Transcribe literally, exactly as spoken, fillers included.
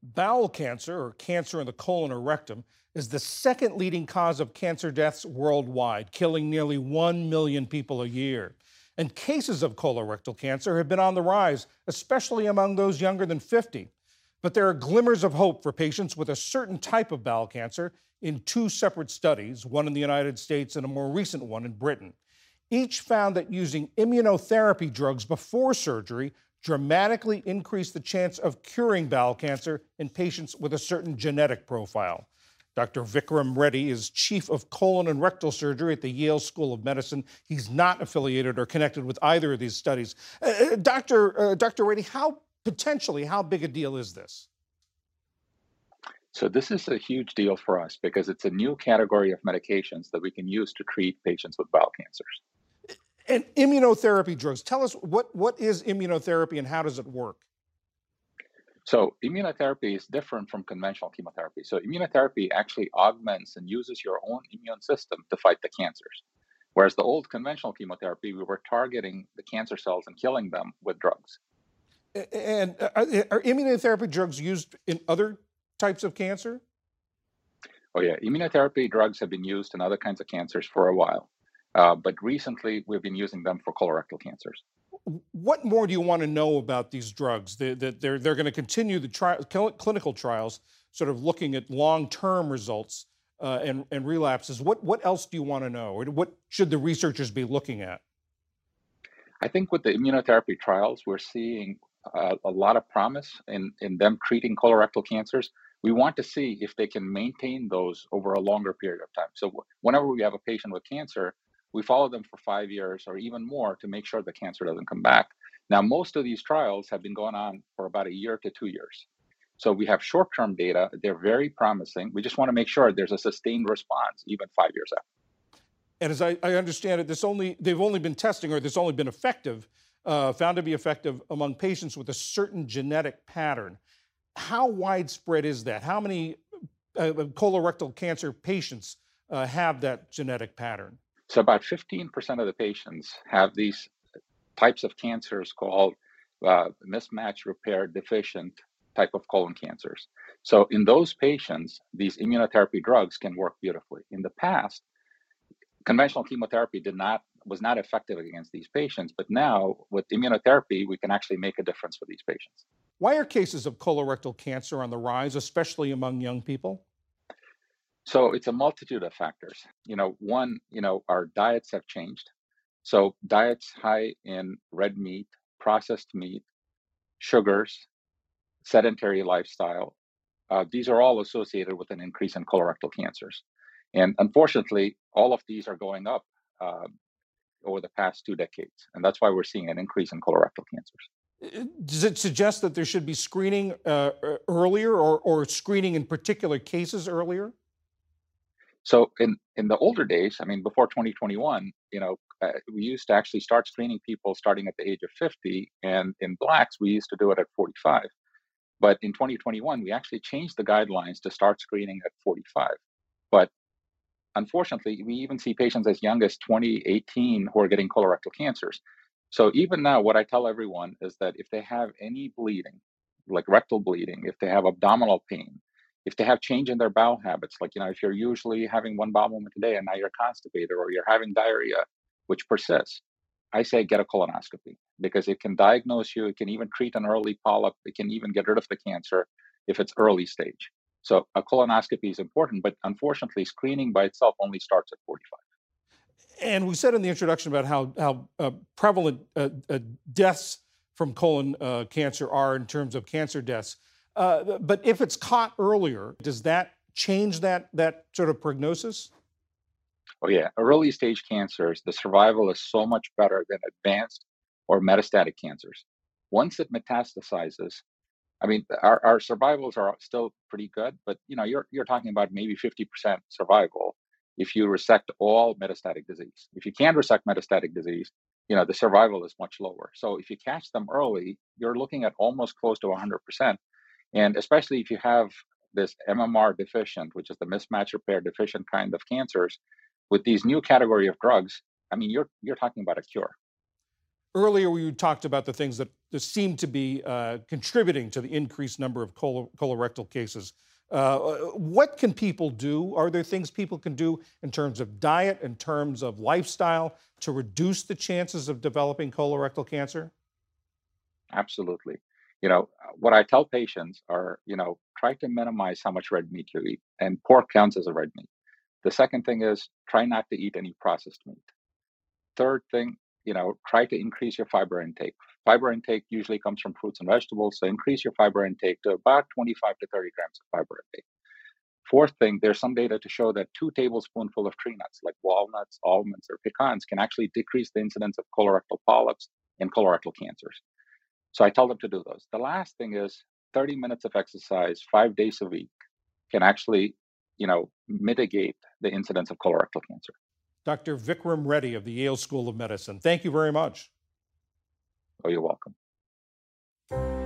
Bowel cancer, or cancer in the colon or rectum, is the second leading cause of cancer deaths worldwide, killing nearly one million people a year. And cases of colorectal cancer have been on the rise, especially among those younger than fifty. But there are glimmers of hope for patients with a certain type of bowel cancer in two separate studies, one in the United States and a more recent one in Britain. Each found that using immunotherapy drugs before surgery dramatically increased the chance of curing bowel cancer in patients with a certain genetic profile. Doctor Vikram Reddy is chief of colon and rectal surgery at the Yale School of Medicine. He's not affiliated or connected with either of these studies. Uh, Doctor Uh, Doctor Reddy, how potentially how big a deal is this? So this is a huge deal for us because it's a new category of medications that we can use to treat patients with bowel cancers. And immunotherapy drugs. Tell us what, what is immunotherapy and how does it work? So immunotherapy is different from conventional chemotherapy. So immunotherapy actually augments and uses your own immune system to fight the cancers. Whereas the old conventional chemotherapy, we were targeting the cancer cells and killing them with drugs. And are, are immunotherapy drugs used in other types of cancer? Oh yeah, immunotherapy drugs have been used in other kinds of cancers for a while. Uh, but recently, we've been using them for colorectal cancers. What more do you want to know about these drugs? They, they, they're, they're going to continue the tri- clinical trials, sort of looking at long-term results uh, and, and relapses. What, what else do you want to know? Or what should the researchers be looking at? I think with the immunotherapy trials, we're seeing uh, a lot of promise in, in them treating colorectal cancers. We want to see if they can maintain those over a longer period of time. So whenever we have a patient with cancer, we follow them for five years or even more to make sure the cancer doesn't come back. Now, most of these trials have been going on for about a year to two years. So we have short-term data. They're very promising. We just want to make sure there's a sustained response even five years after. And as I, I understand it, this only they've only been testing, or this only been effective, uh, found to be effective among patients with a certain genetic pattern. How widespread is that? How many uh, colorectal cancer patients uh, have that genetic pattern? So about fifteen percent of the patients have these types of cancers called uh, mismatch repair deficient type of colon cancers. So in those patients, these immunotherapy drugs can work beautifully. In the past, conventional chemotherapy did not was not effective against these patients, but now with immunotherapy, we can actually make a difference for these patients. Why are cases of colorectal cancer on the rise, especially among young people? So it's a multitude of factors. You know, one, you know, our diets have changed. So diets high in red meat, processed meat, sugars, sedentary lifestyle, uh, these are all associated with an increase in colorectal cancers. And unfortunately, all of these are going up uh, over the past two decades. And that's why we're seeing an increase in colorectal cancers. Does it suggest that there should be screening uh, earlier, or, or screening in particular cases earlier? So in, in the older days, I mean, before twenty twenty-one, you know, uh, we used to actually start screening people starting at the age of fifty. And in Blacks, we used to do it at forty-five. But in twenty twenty-one, we actually changed the guidelines to start screening at forty-five. But unfortunately, we even see patients as young as twenty, eighteen who are getting colorectal cancers. So even now, what I tell everyone is that if they have any bleeding, like rectal bleeding, if they have abdominal pain, if they have change in their bowel habits, like, you know, if you're usually having one bowel movement a day and now you're constipated or you're having diarrhea, which persists, I say get a colonoscopy because it can diagnose you. It can even treat an early polyp. It can even get rid of the cancer if it's early stage. So a colonoscopy is important, but unfortunately, screening by itself only starts at forty-five. And we said in the introduction about how, how uh, prevalent uh, uh, deaths from colon uh, cancer are in terms of cancer deaths. Uh, but if it's caught earlier, does that change that, that sort of prognosis? Oh yeah, early stage cancers, the survival is so much better than advanced or metastatic cancers. Once it metastasizes, I mean, our, our survivals are still pretty good, but you know, you're you're talking about maybe fifty percent survival if you resect all metastatic disease. If you can't resect metastatic disease, you know, the survival is much lower. So if you catch them early, you're looking at almost close to one hundred percent. And especially if you have this M M R deficient, which is the mismatch repair deficient kind of cancers, with these new category of drugs, I mean, you're you're talking about a cure. Earlier, you talked about the things that, that seem to be uh, contributing to the increased number of colo- colorectal cases. Uh, what can people do? Are there things people can do in terms of diet, in terms of lifestyle, to reduce the chances of developing colorectal cancer? Absolutely. You know, uh, what I tell patients are, you know, try to minimize how much red meat you eat, and pork counts as a red meat. The second thing is try not to eat any processed meat. Third thing, you know, try to increase your fiber intake. Fiber intake usually comes from fruits and vegetables, so increase your fiber intake to about twenty-five to thirty grams of fiber a day. Fourth thing, there's some data to show that two tablespoonful of tree nuts, like walnuts, almonds, or pecans, can actually decrease the incidence of colorectal polyps and colorectal cancers. So I tell them to do those. The last thing is thirty minutes of exercise five days a week can actually, you know, mitigate the incidence of colorectal cancer. Doctor Vikram Reddy of the Yale School of Medicine, thank you very much. Oh, you're welcome.